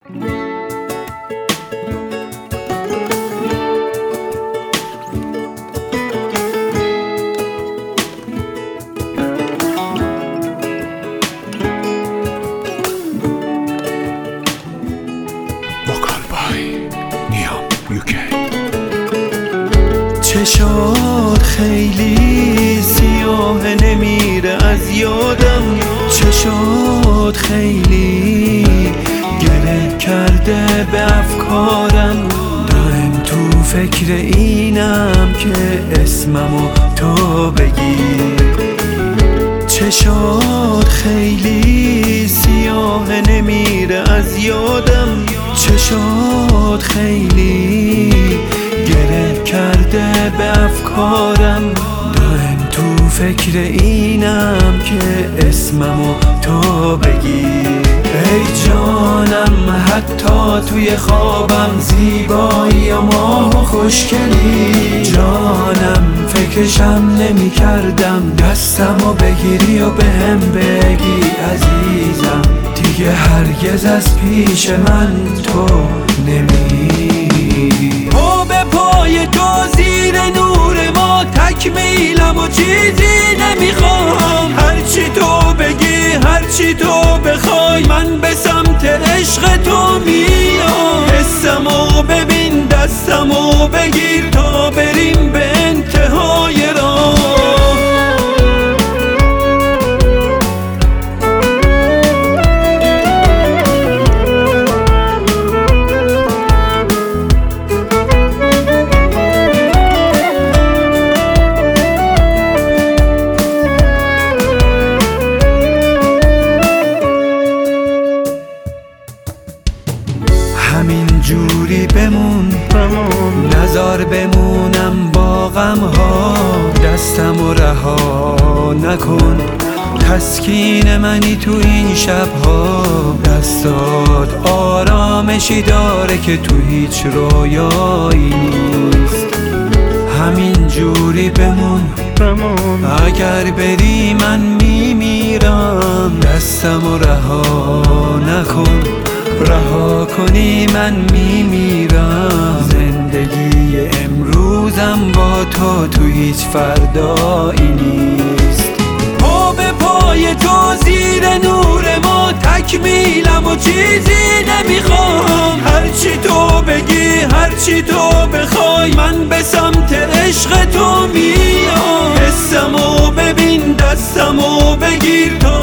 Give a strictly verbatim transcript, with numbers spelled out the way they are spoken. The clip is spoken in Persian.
چشات خیلی سیاه نمیره از یادم، چشات خیلی گره کرده به افکارم. دائم تو فکر اینم که اسممو تو بگی. چشات خیلی سیاه نمیره از یادم، چشات خیلی گره کرده به افکارم. دائم تو فکر اینم که اسممو تو بگی. ای جانم حتی توی خوابم زیبایی و ماه و خوشگلی. جانم فکرشم نمی کردم دستمو بگیری و بهم بگی عزیزم دیگه هرگز از پیش من تو نمیری. پا به پای تو زیر نور ما تکمیلم و چیزی نمیخوام. هرچی تو بگی هرچی تو بخوای من به سمت عشق تو میام. حسمو ببین دستمو بگیر تا بریم به انتهای راه. همین جوری بمون نزار بمونم با غم ها. دستمو رها نکن تسکین منی تو این شبها. دستات آرامشی داره که تو هیچ رویایی نیست. همین جوری بمون اگر بری من میمیرم. دستمو رها نکن رها کنی من میمیرم. زندگی امروزم با تو تو هیچ فردایی نیست. پا به پای تو زیر نور ما تکمیلم و چیزی نمیخوام. هرچی تو بگی هرچی تو بخوای من به سمت عشق تو میام. حسمو ببین دستمو بگیر تا